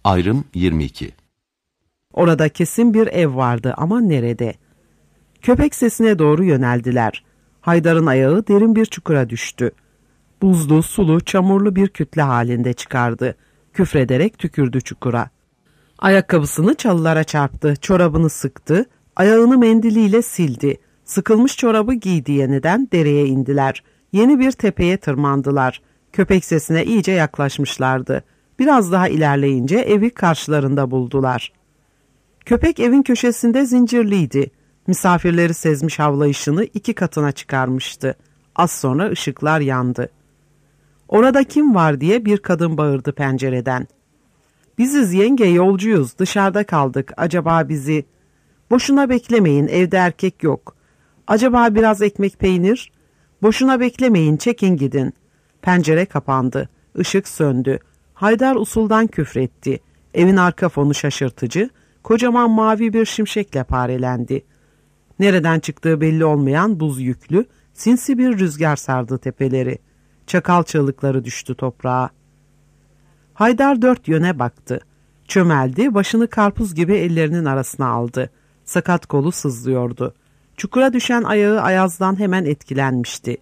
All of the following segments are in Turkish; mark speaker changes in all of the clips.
Speaker 1: Ayrım 22.
Speaker 2: Orada kesin bir ev vardı ama nerede? Köpek sesine doğru yöneldiler. Haydar'ın ayağı derin bir çukura düştü. Buzlu, sulu, çamurlu bir kütle halinde çıkardı. Küfrederek tükürdü çukura. Ayakkabısını çalılara çarptı, çorabını sıktı, ayağını mendiliyle sildi. Sıkılmış çorabı giydi yeniden, dereye indiler. Yeni bir tepeye tırmandılar. Köpek sesine iyice yaklaşmışlardı. Biraz daha ilerleyince evi karşılarında buldular. Köpek evin köşesinde zincirliydi. Misafirleri sezmiş havlayışını 2 katına çıkarmıştı. Az sonra ışıklar yandı. "Orada kim var?" diye bir kadın bağırdı pencereden. "Biziz yenge, yolcuyuz, dışarıda kaldık, acaba bizi..." "Boşuna beklemeyin, evde erkek yok." "Acaba biraz ekmek peynir?" "Boşuna beklemeyin, çekin gidin." Pencere kapandı, ışık söndü. Haydar usuldan küfretti. Evin arka fonu şaşırtıcı, kocaman mavi bir şimşekle parelendi. Nereden çıktığı belli olmayan buz yüklü, sinsi bir rüzgar sardı tepeleri. Çakal çığlıkları düştü toprağa. Haydar 4 yöne baktı. Çömeldi, başını karpuz gibi ellerinin arasına aldı. Sakat kolu sızlıyordu. Çukura düşen ayağı ayazdan hemen etkilenmişti.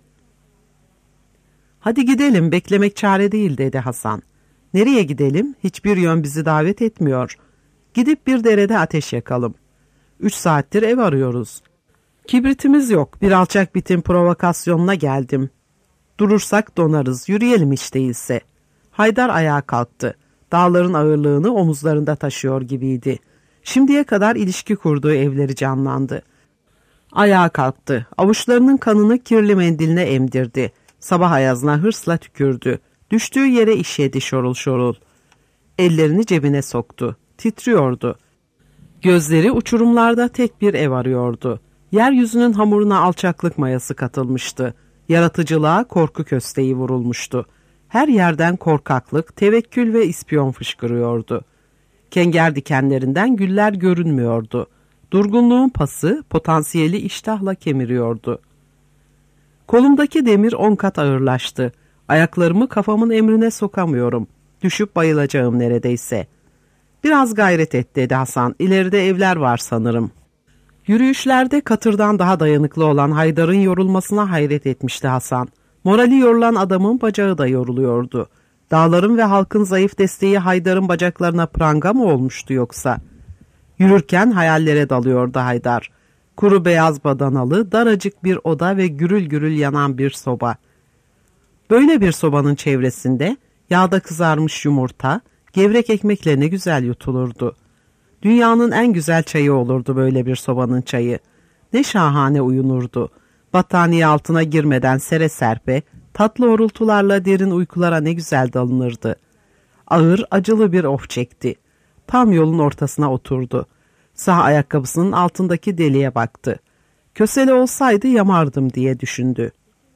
Speaker 2: "Hadi gidelim, beklemek çare değil," dedi Hasan. "Nereye gidelim? Hiçbir yön bizi davet etmiyor. Gidip bir derede ateş yakalım. 3 saattir ev arıyoruz. Kibritimiz yok, bir alçak bitin provokasyonuna geldim. Durursak donarız, yürüyelim hiç değilse." Haydar ayağa kalktı. Dağların ağırlığını omuzlarında taşıyor gibiydi. Şimdiye kadar ilişki kurduğu evleri canlandı. Ayağa kalktı. Avuçlarının kanını kirli mendiline emdirdi. Sabah ayazına hırsla tükürdü. Düştüğü yere işedi şorul şorul. Ellerini cebine soktu. Titriyordu. Gözleri uçurumlarda tek bir ev arıyordu. Yeryüzünün hamuruna alçaklık mayası katılmıştı. Yaratıcılığa korku kösteği vurulmuştu. Her yerden korkaklık, tevekkül ve ispiyon fışkırıyordu. Kenger dikenlerinden güller görünmüyordu. Durgunluğun pası, potansiyeli iştahla kemiriyordu. "Kolumdaki demir 10 kat ağırlaştı. Ayaklarımı kafamın emrine sokamıyorum. Düşüp bayılacağım neredeyse." "Biraz gayret et," dedi Hasan. "İleride evler var sanırım." Yürüyüşlerde katırdan daha dayanıklı olan Haydar'ın yorulmasına hayret etmişti Hasan. Morali yorulan adamın bacağı da yoruluyordu. Dağların ve halkın zayıf desteği Haydar'ın bacaklarına pranga mı olmuştu yoksa? Yürürken hayallere dalıyordu Haydar. Kuru beyaz badanalı, daracık bir oda ve gürül gürül yanan bir soba. Böyle bir sobanın çevresinde yağda kızarmış yumurta, gevrek ekmekle ne güzel yutulurdu. Dünyanın en güzel çayı olurdu böyle bir sobanın çayı. Ne şahane uyunurdu. Battaniye altına girmeden sere serpe, tatlı horultularla derin uykulara ne güzel dalınırdı. Ağır, acılı bir of çekti. Tam yolun ortasına oturdu. Sağ ayakkabısının altındaki deliğe baktı. Kösele olsaydı yamardım diye düşündü.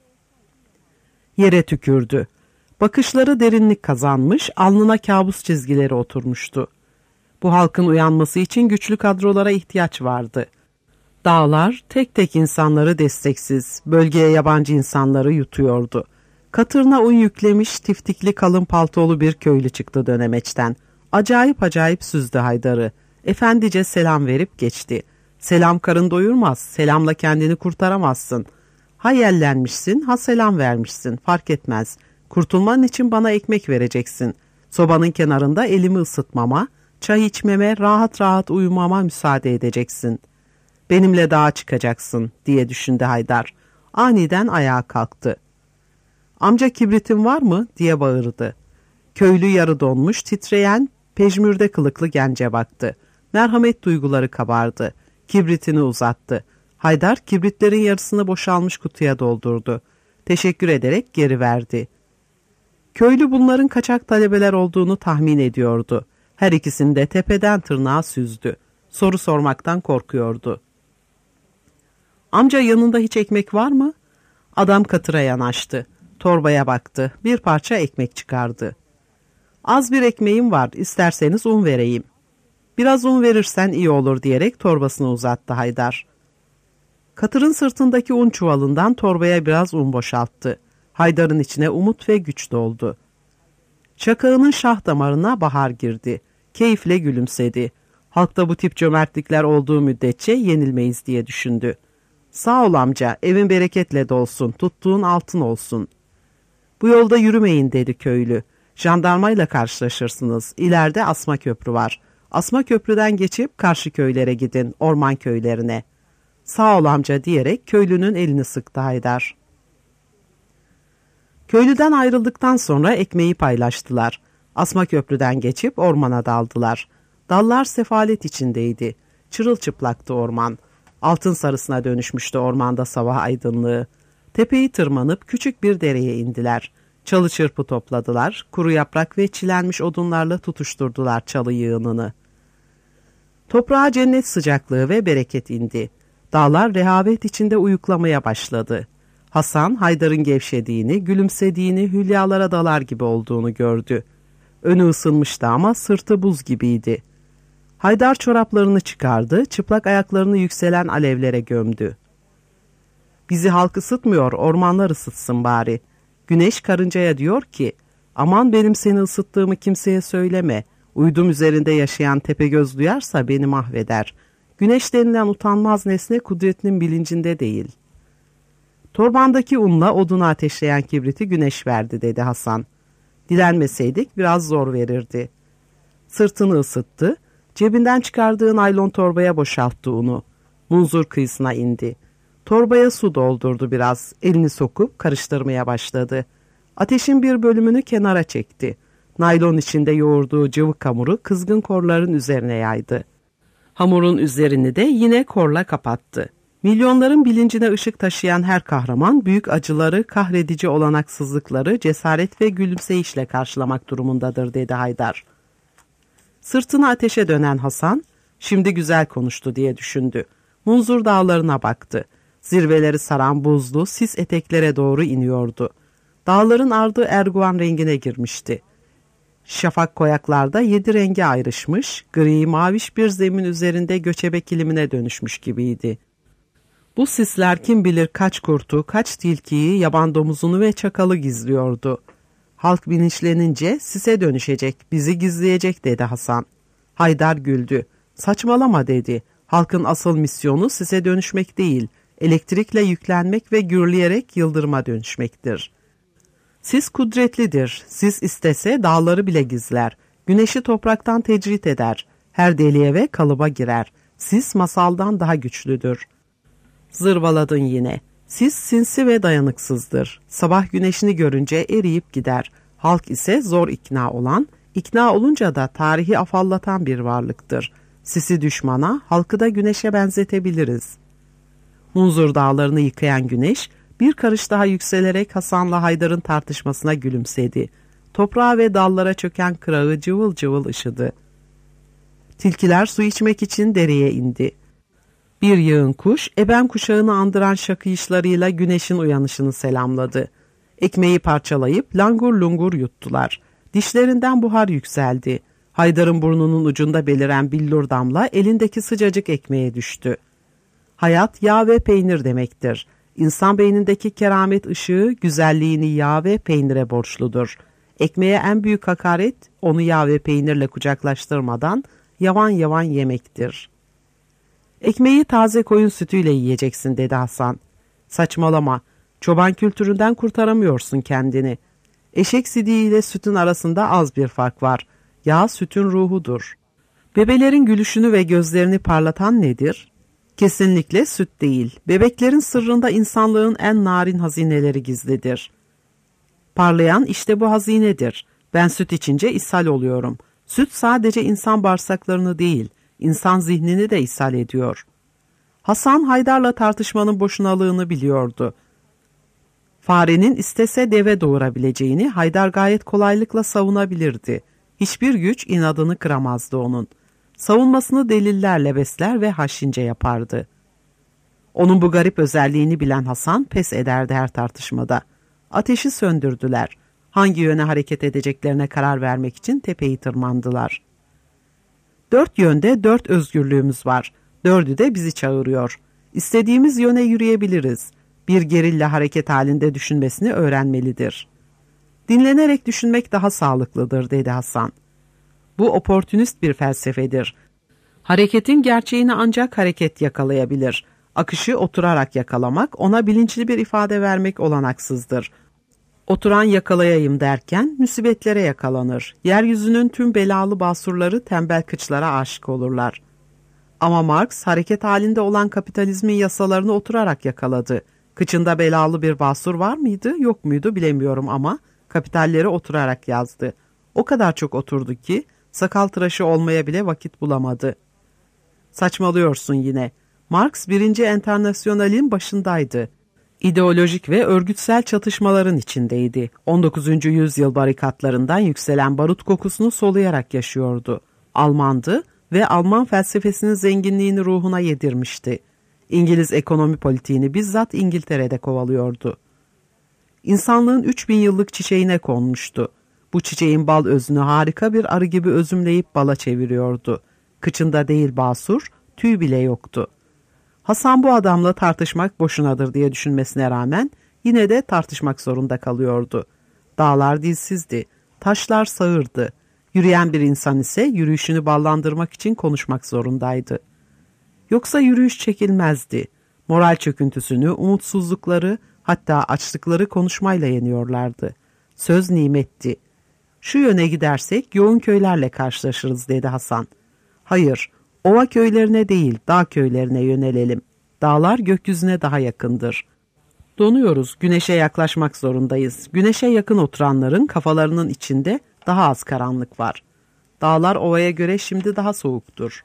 Speaker 2: Yere tükürdü. Bakışları derinlik kazanmış, alnına kabus çizgileri oturmuştu. Bu halkın uyanması için güçlü kadrolara ihtiyaç vardı. Dağlar tek tek insanları desteksiz, bölgeye yabancı insanları yutuyordu. Katırına un yüklemiş, tiftikli kalın paltolu bir köylü çıktı dönemeçten. Acayip acayip süzdü Haydar'ı. Efendice selam verip geçti. Selam karın doyurmaz, selamla kendini kurtaramazsın. Ha yellenmişsin, ha selam vermişsin, fark etmez. Kurtulman için bana ekmek vereceksin. Sobanın kenarında elimi ısıtmama, çay içmeme, rahat rahat uyumama müsaade edeceksin. Benimle dağa çıkacaksın diye düşündü Haydar. Aniden ayağa kalktı. "Amca kibritin var mı?" diye bağırdı. Köylü yarı donmuş, titreyen, pejmürde kılıklı gence baktı. Merhamet duyguları kabardı. Kibritini uzattı. Haydar kibritlerin yarısını boşalmış kutuya doldurdu. Teşekkür ederek geri verdi. Köylü bunların kaçak talebeler olduğunu tahmin ediyordu. Her ikisini de tepeden tırnağa süzdü. Soru sormaktan korkuyordu. "Amca yanında hiç ekmek var mı?" Adam katıra yanaştı. Torbaya baktı. Bir parça ekmek çıkardı. "Az bir ekmeğim var. İsterseniz un vereyim." "Biraz un verirsen iyi olur," diyerek torbasını uzattı Haydar. Katırın sırtındaki un çuvalından torbaya biraz un boşalttı. Haydar'ın içine umut ve güç doldu. Çakağının şah damarına bahar girdi. Keyifle gülümsedi. Halkta bu tip cömertlikler olduğu müddetçe yenilmeyiz diye düşündü. Sağ ol amca, evin bereketle dolsun, tuttuğun altın olsun. Bu yolda yürümeyin dedi köylü. Jandarmayla karşılaşırsınız. İleride Asma Köprü var. Asma Köprü'den geçip karşı köylere gidin, orman köylerine. Sağ ol amca diyerek köylünün elini sıktı Haydar. Köylüden ayrıldıktan sonra ekmeği paylaştılar. Asma Köprü'den geçip ormana daldılar. Dallar sefalet içindeydi. Çırılçıplaktı orman. Altın sarısına dönüşmüştü ormanda sabah aydınlığı. Tepeyi tırmanıp küçük bir dereye indiler. Çalı çırpı topladılar, kuru yaprak ve çilenmiş odunlarla tutuşturdular çalı yığınını. Toprağa cennet sıcaklığı ve bereket indi. Dağlar rehavet içinde uyuklamaya başladı. Hasan, Haydar'ın gevşediğini, gülümsediğini, hülyalara dalar gibi olduğunu gördü. Önü ısınmıştı ama sırtı buz gibiydi. Haydar çoraplarını çıkardı, çıplak ayaklarını yükselen alevlere gömdü. Bizi halk ısıtmıyor, ormanlar ısıtsın bari. Güneş karıncaya diyor ki, aman benim seni ısıttığımı kimseye söyleme. Uydum üzerinde yaşayan Tepegöz duyarsa beni mahveder. Güneş denilen utanmaz nesne kudretinin bilincinde değil. Torbandaki unla odunu ateşleyen kibriti güneş verdi dedi Hasan. Dilenmeseydik biraz zor verirdi. Sırtını ısıttı, cebinden çıkardığı naylon torbaya boşalttı unu. Munzur kıyısına indi. Torbaya su doldurdu biraz, elini sokup karıştırmaya başladı. Ateşin bir bölümünü kenara çekti. Naylon içinde yoğurduğu cıvık hamuru kızgın korların üzerine yaydı. Hamurun üzerini de yine korla kapattı. Milyonların bilincine ışık taşıyan her kahraman büyük acıları, kahredici olanaksızlıkları cesaret ve gülümseyişle karşılamak durumundadır dedi Haydar. Sırtını ateşe dönen Hasan, şimdi güzel konuştu diye düşündü. Munzur dağlarına baktı. Zirveleri saran buzlu, sis eteklere doğru iniyordu. Dağların ardı erguvan rengine girmişti. Şafak koyaklarda 7 renge ayrışmış, gri maviş bir zemin üzerinde göçebe kilimine dönüşmüş gibiydi. Bu sisler kim bilir kaç kurtu, kaç tilkiyi, yaban domuzunu ve çakalı gizliyordu. Halk bilinçlenince sise dönüşecek, bizi gizleyecek dedi Hasan. Haydar güldü. Saçmalama dedi. Halkın asıl misyonu sise dönüşmek değil, elektrikle yüklenmek ve gürleyerek yıldırıma dönüşmektir. Sis kudretlidir. Sis istese dağları bile gizler. Güneşi topraktan tecrit eder. Her deliğe ve kalıba girer. Sis masaldan daha güçlüdür. Zırvaladın yine. Sis sinsi ve dayanıksızdır. Sabah güneşini görünce eriyip gider. Halk ise zor ikna olan, ikna olunca da tarihi afallatan bir varlıktır. Sisi düşmana, halkı da güneşe benzetebiliriz. Munzur dağlarını yıkayan güneş, bir karış daha yükselerek Hasan'la Haydar'ın tartışmasına gülümsedi. Toprağa ve dallara çöken kırağı cıvıl cıvıl ışıdı. Tilkiler su içmek için dereye indi. Bir yığın kuş, eben kuşağını andıran şakıyışlarıyla güneşin uyanışını selamladı. Ekmeği parçalayıp langur lungur yuttular. Dişlerinden buhar yükseldi. Haydar'ın burnunun ucunda beliren billur damla elindeki sıcacık ekmeğe düştü. Hayat yağ ve peynir demektir. İnsan beynindeki keramet ışığı güzelliğini yağ ve peynire borçludur. Ekmeğe en büyük hakaret onu yağ ve peynirle kucaklaştırmadan yavan yavan yemektir. Ekmeği taze koyun sütüyle yiyeceksin dedi Hasan. Saçmalama, çoban kültüründen kurtaramıyorsun kendini. Eşek sidiği ile sütün arasında az bir fark var. Yağ sütün ruhudur. Bebelerin gülüşünü ve gözlerini parlatan nedir? Kesinlikle süt değil. Bebeklerin sırrında insanlığın en narin hazineleri gizlidir. Parlayan işte bu hazinedir. Ben süt içince ishal oluyorum. Süt sadece insan bağırsaklarını değil, insan zihnini de ishal ediyor. Hasan Haydar'la tartışmanın boşunalığını biliyordu. Farenin istese deve doğurabileceğini Haydar gayet kolaylıkla savunabilirdi. Hiçbir güç inadını kıramazdı onun. Savunmasını delillerle besler ve haşince yapardı. Onun bu garip özelliğini bilen Hasan pes ederdi her tartışmada. Ateşi söndürdüler. Hangi yöne hareket edeceklerine karar vermek için tepeyi tırmandılar. 4 yönde 4 özgürlüğümüz var. 4'ü de bizi çağırıyor. İstediğimiz yöne yürüyebiliriz. Bir gerilla hareket halinde düşünmesini öğrenmelidir. Dinlenerek düşünmek daha sağlıklıdır dedi Hasan. Bu oportunist bir felsefedir. Hareketin gerçeğini ancak hareket yakalayabilir. Akışı oturarak yakalamak, ona bilinçli bir ifade vermek olanaksızdır. Oturan yakalayayım derken musibetlere yakalanır. Yeryüzünün tüm belalı basurları tembel kıçlara aşık olurlar. Ama Marx hareket halinde olan kapitalizmin yasalarını oturarak yakaladı. Kıçında belalı bir basur var mıydı, yok muydu bilemiyorum ama kapitalleri oturarak yazdı. O kadar çok oturdu ki sakal tıraşı olmaya bile vakit bulamadı. Saçmalıyorsun yine. Marx 1. Enternasyonal'in başındaydı. İdeolojik ve örgütsel çatışmaların içindeydi. 19. yüzyıl barikatlarından yükselen barut kokusunu soluyarak yaşıyordu. Almandı ve Alman felsefesinin zenginliğini ruhuna yedirmişti. İngiliz ekonomi politiğini bizzat İngiltere'de kovalıyordu. İnsanlığın 3000 yıllık çiçeğine konmuştu. Bu çiçeğin bal özünü harika bir arı gibi özümleyip bala çeviriyordu. Kıçında değil basur, tüy bile yoktu. Hasan bu adamla tartışmak boşunadır diye düşünmesine rağmen yine de tartışmak zorunda kalıyordu. Dağlar dilsizdi, taşlar sağırdı. Yürüyen bir insan ise yürüyüşünü ballandırmak için konuşmak zorundaydı. Yoksa yürüyüş çekilmezdi. Moral çöküntüsünü, umutsuzlukları, hatta açlıkları konuşmayla yeniyorlardı. Söz nimetti. Şu yöne gidersek yoğun köylerle karşılaşırız dedi Hasan. Hayır, ova köylerine değil dağ köylerine yönelelim. Dağlar gökyüzüne daha yakındır. Donuyoruz, güneşe yaklaşmak zorundayız. Güneşe yakın oturanların kafalarının içinde daha az karanlık var. Dağlar ovaya göre şimdi daha soğuktur.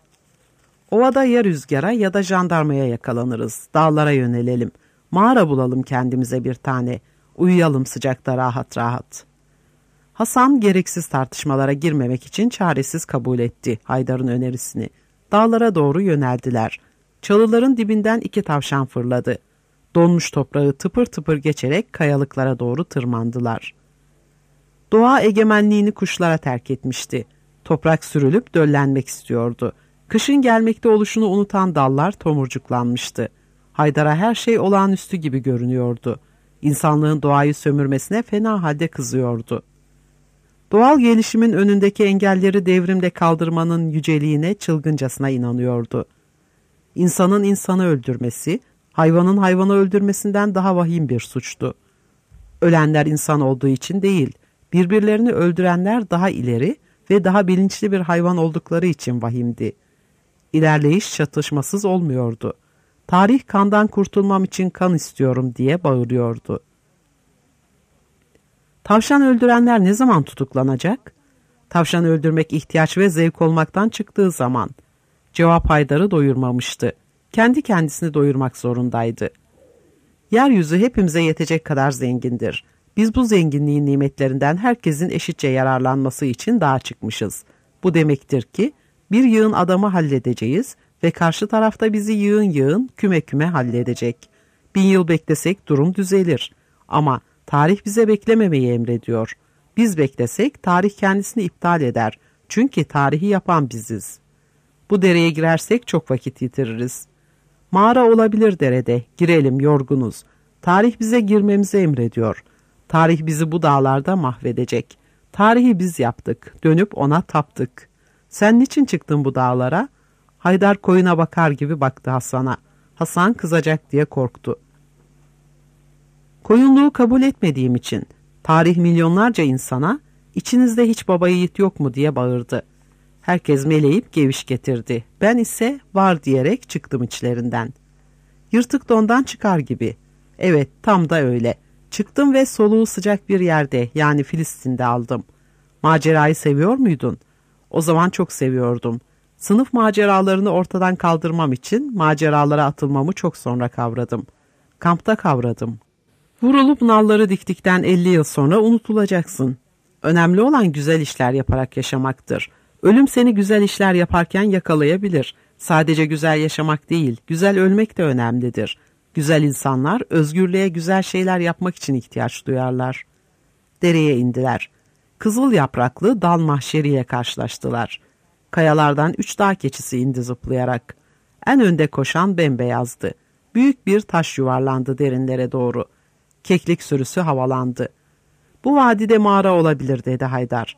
Speaker 2: Ovada ya rüzgara ya da jandarmaya yakalanırız. Dağlara yönelelim. Mağara bulalım kendimize bir tane. Uyuyalım sıcakta rahat rahat. Hasan gereksiz tartışmalara girmemek için çaresiz kabul etti Haydar'ın önerisini. Dağlara doğru yöneldiler. Çalıların dibinden 2 tavşan fırladı. Donmuş toprağı tıpır tıpır geçerek kayalıklara doğru tırmandılar. Doğa egemenliğini kuşlara terk etmişti. Toprak sürülüp döllenmek istiyordu. Kışın gelmekte oluşunu unutan dallar tomurcuklanmıştı. Haydar'a her şey olağanüstü gibi görünüyordu. İnsanlığın doğayı sömürmesine fena halde kızıyordu. Doğal gelişimin önündeki engelleri devrimle kaldırmanın yüceliğine çılgıncasına inanıyordu. İnsanın insanı öldürmesi, hayvanın hayvanı öldürmesinden daha vahim bir suçtu. Ölenler insan olduğu için değil, birbirlerini öldürenler daha ileri ve daha bilinçli bir hayvan oldukları için vahimdi. İlerleyiş çatışmasız olmuyordu. Tarih kandan kurtulmam için kan istiyorum diye bağırıyordu. Tavşan öldürenler ne zaman tutuklanacak? Tavşan öldürmek ihtiyaç ve zevk olmaktan çıktığı zaman. Cevap Haydar'ı doyurmamıştı. Kendi kendisini doyurmak zorundaydı. Yeryüzü hepimize yetecek kadar zengindir. Biz bu zenginliğin nimetlerinden herkesin eşitçe yararlanması için dağa çıkmışız. Bu demektir ki bir yığın adamı halledeceğiz ve karşı tarafta bizi yığın yığın, küme küme halledecek. 1000 yıl beklesek durum düzelir. Ama tarih bize beklememeyi emrediyor. Biz beklesek tarih kendisini iptal eder. Çünkü tarihi yapan biziz. Bu dereye girersek çok vakit yitiririz. Mağara olabilir derede. Girelim, yorgunuz. Tarih bize girmemizi emrediyor. Tarih bizi bu dağlarda mahvedecek. Tarihi biz yaptık. Dönüp ona taptık. Sen niçin çıktın bu dağlara? Haydar koyuna bakar gibi baktı Hasan'a. Hasan kızacak diye korktu. Koyunluğu kabul etmediğim için tarih milyonlarca insana içinizde hiç baba yiğit yok mu diye bağırdı. Herkes meleyip geviş getirdi. Ben ise var diyerek çıktım içlerinden. Yırtık dondan çıkar gibi. Evet, tam da öyle. Çıktım ve soluğu sıcak bir yerde, yani Filistin'de aldım. Macerayı seviyor muydun? O zaman çok seviyordum. Sınıf maceralarını ortadan kaldırmam için maceralara atılmamı çok sonra kavradım. Kampta kavradım. Vurulup nalları diktikten 50 yıl sonra unutulacaksın. Önemli olan güzel işler yaparak yaşamaktır. Ölüm seni güzel işler yaparken yakalayabilir. Sadece güzel yaşamak değil, güzel ölmek de önemlidir. Güzel insanlar özgürlüğe güzel şeyler yapmak için ihtiyaç duyarlar. Dereye indiler. Kızıl yapraklı dal mahşeriyle karşılaştılar. Kayalardan 3 dağ keçisi indi zıplayarak. En önde koşan bembeyazdı. Büyük bir taş yuvarlandı derinlere doğru. Keklik sürüsü havalandı. Bu vadide mağara olabilir dedi Haydar.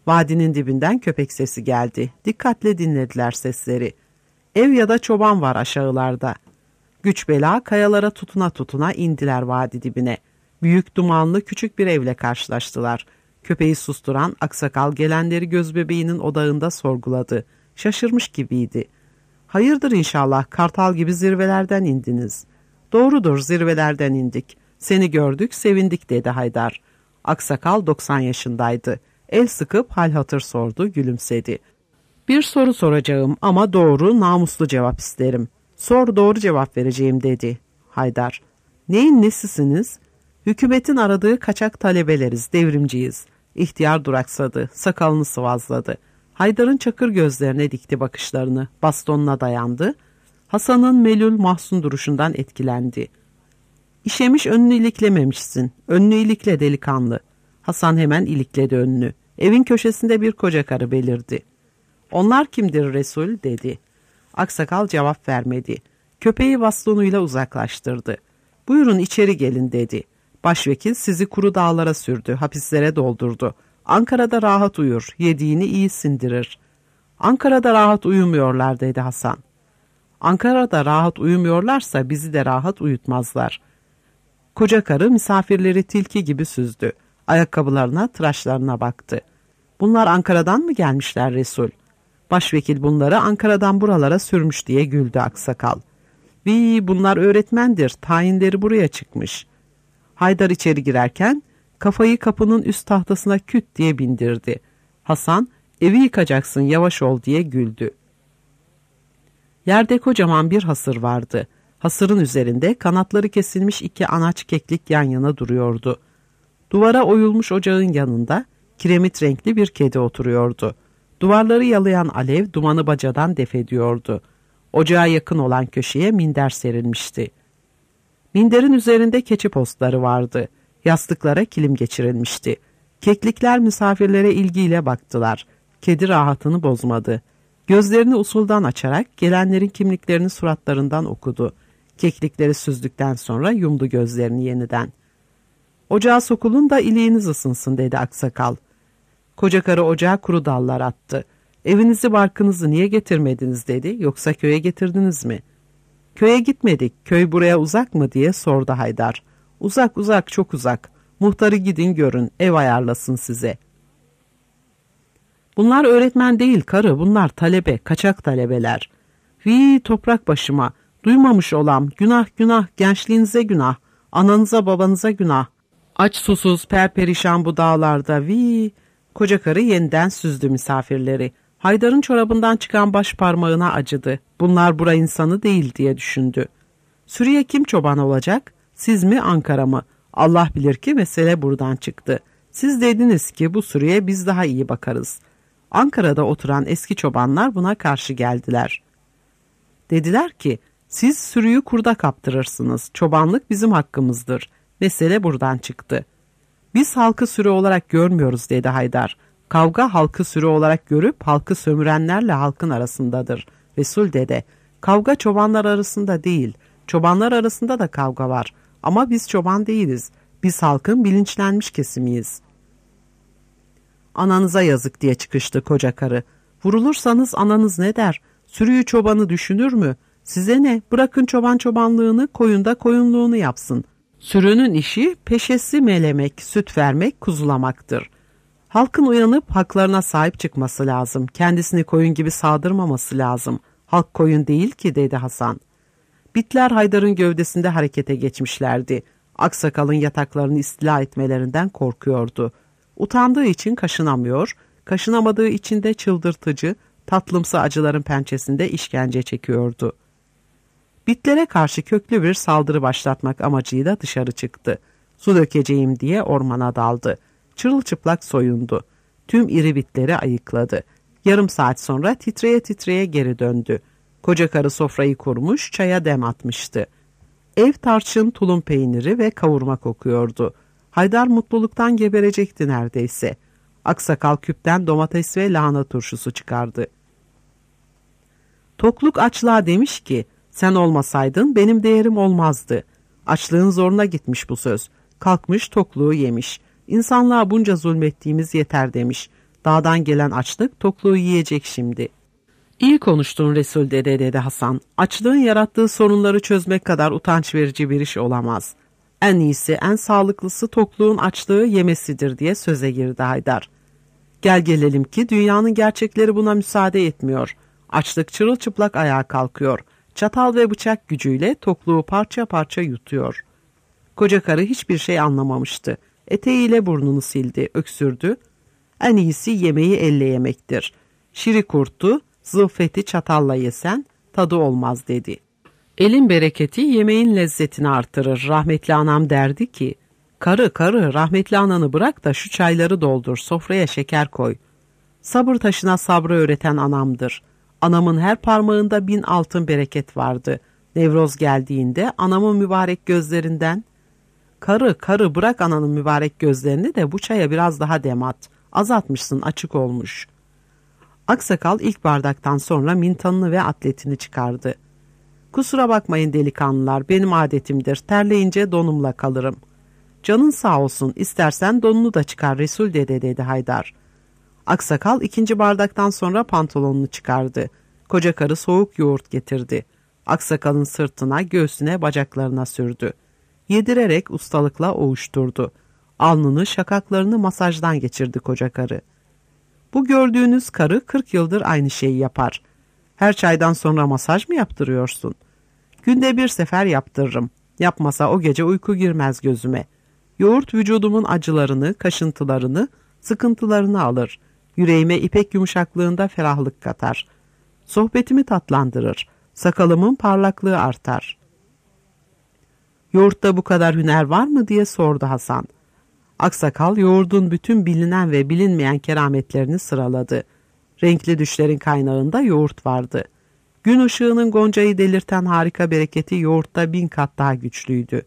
Speaker 2: Vadinin dibinden köpek sesi geldi. Dikkatle dinlediler sesleri. Ev ya da çoban var aşağılarda. Güç bela kayalara tutuna tutuna indiler vadi dibine. Büyük dumanlı küçük bir evle karşılaştılar. Köpeği susturan aksakal gelenleri gözbebeğinin odağında sorguladı. Şaşırmış gibiydi. Hayırdır inşallah, kartal gibi zirvelerden indiniz. Doğrudur, zirvelerden indik. Seni gördük, sevindik dedi Haydar. Aksakal 90 yaşındaydı. El sıkıp hal hatır sordu, gülümsedi. Bir soru soracağım ama doğru, namuslu cevap isterim. Sor, doğru cevap vereceğim dedi Haydar. Neyin nesisiniz? Hükümetin aradığı kaçak talebeleriz, devrimciyiz. İhtiyar duraksadı, sakalını sıvazladı. Haydar'ın çakır gözlerine dikti bakışlarını, bastonuna dayandı. Hasan'ın melul mahzun duruşundan etkilendi. İşemiş önünü iliklememişsin, önünü ilikle delikanlı. Hasan hemen ilikledi önünü. Evin köşesinde bir koca karı belirdi. Onlar kimdir Resul dedi. Aksakal cevap vermedi. Köpeği bastonuyla uzaklaştırdı. Buyurun içeri gelin dedi. Başvekil sizi kuru dağlara sürdü, hapislere doldurdu. Ankara'da rahat uyur, yediğini iyi sindirir. Ankara'da rahat uyumuyorlar dedi Hasan. Ankara'da rahat uyumuyorlarsa bizi de rahat uyutmazlar. Koca karı misafirleri tilki gibi süzdü. Ayakkabılarına, tıraşlarına baktı. Bunlar Ankara'dan mı gelmişler Resul? Başvekil bunları Ankara'dan buralara sürmüş diye güldü aksakal. Bunlar öğretmendir, tayinleri buraya çıkmış. Haydar içeri girerken kafayı kapının üst tahtasına küt diye bindirdi. Hasan, evi yıkacaksın yavaş ol diye güldü. Yerde kocaman bir hasır vardı. Hasırın üzerinde kanatları kesilmiş 2 anaç keklik yan yana duruyordu. Duvara oyulmuş ocağın yanında kiremit renkli bir kedi oturuyordu. Duvarları yalayan alev dumanı bacadan def ediyordu. Ocağa yakın olan köşeye minder serilmişti. Minderin üzerinde keçi postları vardı. Yastıklara kilim geçirilmişti. Keklikler misafirlere ilgiyle baktılar. Kedi rahatını bozmadı. Gözlerini usuldan açarak gelenlerin kimliklerini suratlarından okudu. Keklikleri süzdükten sonra yumdu gözlerini yeniden. Ocağa sokulun da iliğiniz ısınsın dedi aksakal. Koca karı ocağa kuru dallar attı. Evinizi barkınızı niye getirmediniz dedi, yoksa köye getirdiniz mi? Köye gitmedik, köy buraya uzak mı diye sordu Haydar. Uzak uzak, çok uzak. Muhtarı gidin görün, ev ayarlasın size. Bunlar öğretmen değil karı, bunlar talebe, kaçak talebeler. Toprak başıma, duymamış olam, günah günah, gençliğinize günah, ananıza babanıza günah. Aç susuz perperişan bu dağlarda, Koca karı yeniden süzdü misafirleri. Haydar'ın çorabından çıkan baş parmağına acıdı. Bunlar bura insanı değil diye düşündü. Sürüye kim çoban olacak? Siz mi, Ankara mı? Allah bilir ki mesele buradan çıktı. Siz dediniz ki bu sürüye biz daha iyi bakarız. Ankara'da oturan eski çobanlar buna karşı geldiler. Dediler ki siz sürüyü kurda kaptırırsınız. Çobanlık bizim hakkımızdır. Mesele buradan çıktı. Biz halkı sürü olarak görmüyoruz dedi Haydar. Kavga halkı sürü olarak görüp halkı sömürenlerle halkın arasındadır. Resul dede, kavga çobanlar arasında değil, çobanlar arasında da kavga var. Ama biz çoban değiliz. Biz halkın bilinçlenmiş kesimiyiz. Ananıza yazık diye çıkıştı koca karı. Vurulursanız ananız ne der? Sürüyü çobanı düşünür mü? Size ne? Bırakın çoban çobanlığını, koyun da koyunluğunu yapsın. Sürünün işi peşesi melemek, süt vermek, kuzulamaktır. Halkın uyanıp haklarına sahip çıkması lazım. Kendisini koyun gibi sağdırmaması lazım. Halk koyun değil ki dedi Hasan. Bitler Haydar'ın gövdesinde harekete geçmişlerdi. Aksakal'ın yataklarını istila etmelerinden korkuyordu. Utandığı için kaşınamıyor, kaşınamadığı için de çıldırtıcı, tatlımsı acıların pençesinde işkence çekiyordu. Bitlere karşı köklü bir saldırı başlatmak amacıyla dışarı çıktı. Su dökeceğim diye ormana daldı. Çırılçıplak soyundu. Tüm iri bitleri ayıkladı. Yarım saat sonra titreye titreye geri döndü. Koca karı sofrayı kurmuş, çaya dem atmıştı. Ev tarçın, tulum peyniri ve kavurma kokuyordu. Haydar mutluluktan geberecekti neredeyse. Aksakal küpten domates ve lahana turşusu çıkardı. Tokluk açlığa demiş ki, sen olmasaydın benim değerim olmazdı. Açlığın zoruna gitmiş bu söz. Kalkmış tokluğu yemiş. İnsanlığa bunca zulmettiğimiz yeter demiş. Dağdan gelen açlık tokluğu yiyecek şimdi. İyi konuştun Resul dede dedi Hasan. Açlığın yarattığı sorunları çözmek kadar utanç verici bir iş olamaz. En iyisi, en sağlıklısı tokluğun açlığı yemesidir diye söze girdi Haydar. Gel gelelim ki dünyanın gerçekleri buna müsaade etmiyor. Açlık çırılçıplak ayağa kalkıyor. Çatal ve bıçak gücüyle tokluğu parça parça yutuyor. Koca karı hiçbir şey anlamamıştı. Eteğiyle burnunu sildi, öksürdü. En iyisi yemeği elle yemektir. Şiri kurttu, zılfeti çatalla yesen tadı olmaz dedi. Elin bereketi yemeğin lezzetini artırır. Rahmetli anam derdi ki, karı rahmetli ananı bırak da şu çayları doldur, sofraya şeker koy. Sabır taşına sabrı öğreten anamdır. Anamın her parmağında 1000 altın bereket vardı. Nevroz geldiğinde anamın mübarek gözlerinden, karı bırak ananın mübarek gözlerini de bu çaya biraz daha dem at. Az atmışsın, açık olmuş. Aksakal ilk bardaktan sonra mintanını ve atletini çıkardı. Kusura bakmayın delikanlılar, benim adetimdir. Terleyince donumla kalırım. Canın sağ olsun, istersen donunu da çıkar Resul dede dedi Haydar. Aksakal ikinci bardaktan sonra pantolonunu çıkardı. Koca karı soğuk yoğurt getirdi. Aksakalın sırtına, göğsüne, bacaklarına sürdü. Yedirerek ustalıkla ovuşturdu. Alnını, şakaklarını masajdan geçirdi koca karı. Bu gördüğünüz karı 40 yıldır aynı şeyi yapar. Her çaydan sonra masaj mı yaptırıyorsun? Günde bir sefer yaptırırım. Yapmasa o gece uyku girmez gözüme. Yoğurt vücudumun acılarını, kaşıntılarını, sıkıntılarını alır. Yüreğime ipek yumuşaklığında ferahlık katar. Sohbetimi tatlandırır. Sakalımın parlaklığı artar. Yoğurtta bu kadar hüner var mı diye sordu Hasan. Aksakal yoğurdun bütün bilinen ve bilinmeyen kerametlerini sıraladı. Renkli düşlerin kaynağında yoğurt vardı. Gün ışığının Gonca'yı delirten harika bereketi yoğurtta 1000 kat daha güçlüydü.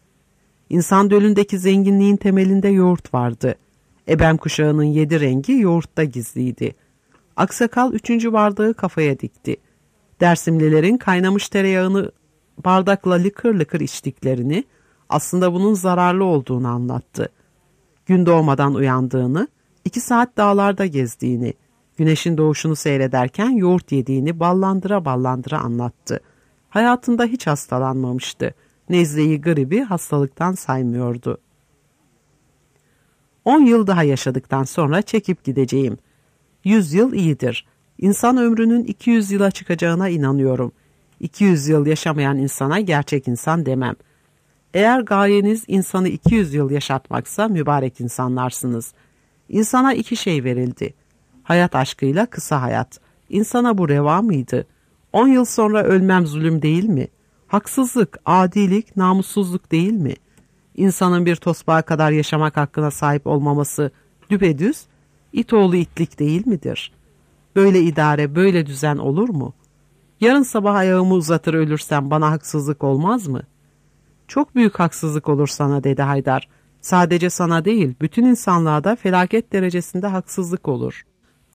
Speaker 2: İnsan dölündeki zenginliğin temelinde yoğurt vardı. Ebem kuşağının 7 rengi yoğurtta gizliydi. Aksakal 3. bardağı kafaya dikti. Dersimlilerin kaynamış tereyağını bardakla lıkır lıkır içtiklerini, aslında bunun zararlı olduğunu anlattı. Gün doğmadan uyandığını, 2 saat dağlarda gezdiğini, güneşin doğuşunu seyrederken yoğurt yediğini ballandıra ballandıra anlattı. Hayatında hiç hastalanmamıştı. Nezleyi, gribi hastalıktan saymıyordu. 10 yıl daha yaşadıktan sonra çekip gideceğim. 100 yıl iyidir. İnsan ömrünün 200 yıla çıkacağına inanıyorum. 200 yıl yaşamayan insana gerçek insan demem. Eğer gayeniz insanı 200 yıl yaşatmaksa mübarek insanlarsınız. İnsana 2 şey verildi. Hayat aşkıyla kısa hayat. İnsana bu reva mıydı? 10 yıl sonra ölmem zulüm değil mi? Haksızlık, adilik, namussuzluk değil mi? İnsanın bir tosbağa kadar yaşamak hakkına sahip olmaması düpedüz, it oğlu itlik değil midir? Böyle idare, böyle düzen olur mu? Yarın sabah ayağımı uzatır ölürsem bana haksızlık olmaz mı? Çok büyük haksızlık olur sana dedi Haydar. Sadece sana değil, bütün insanlığa da felaket derecesinde haksızlık olur.''